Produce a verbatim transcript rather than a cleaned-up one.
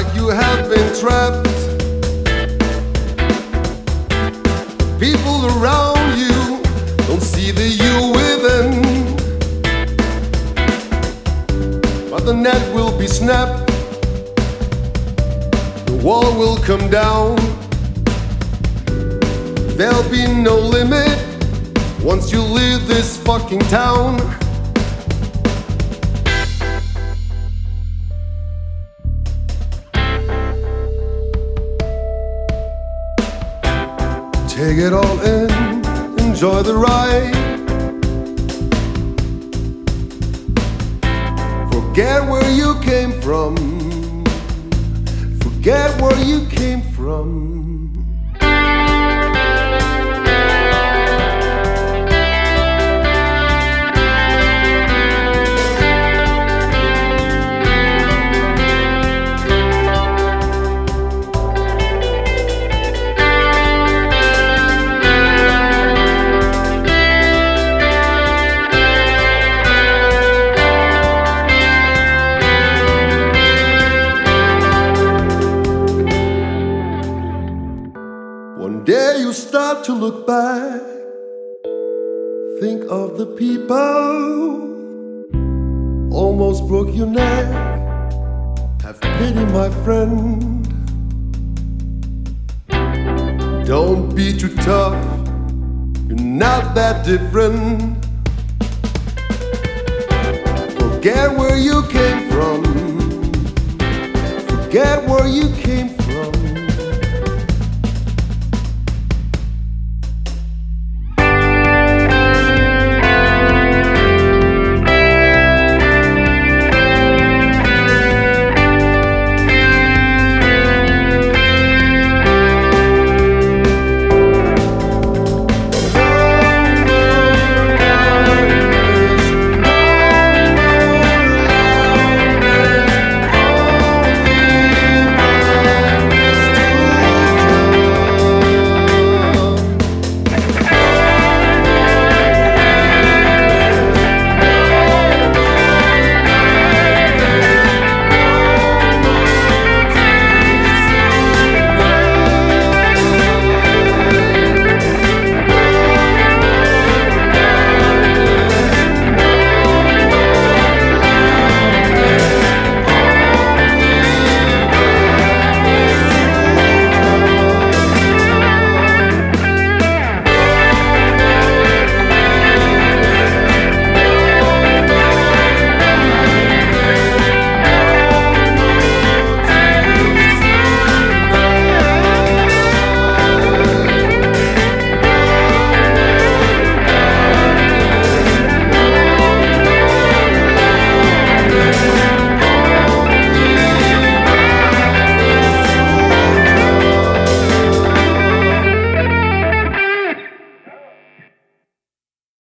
like you have been trapped. People around you don't see the you within, but the net will be snapped, the wall will come down. There'll be no limit once you leave this fucking town. Take it all in, enjoy the ride. Forget where you came from, forget where you came from. One day you start to look back, think of the people almost broke your neck. Have pity, my friend. Don't be too tough, you're not that different. Forget where you came from, forget where you came from.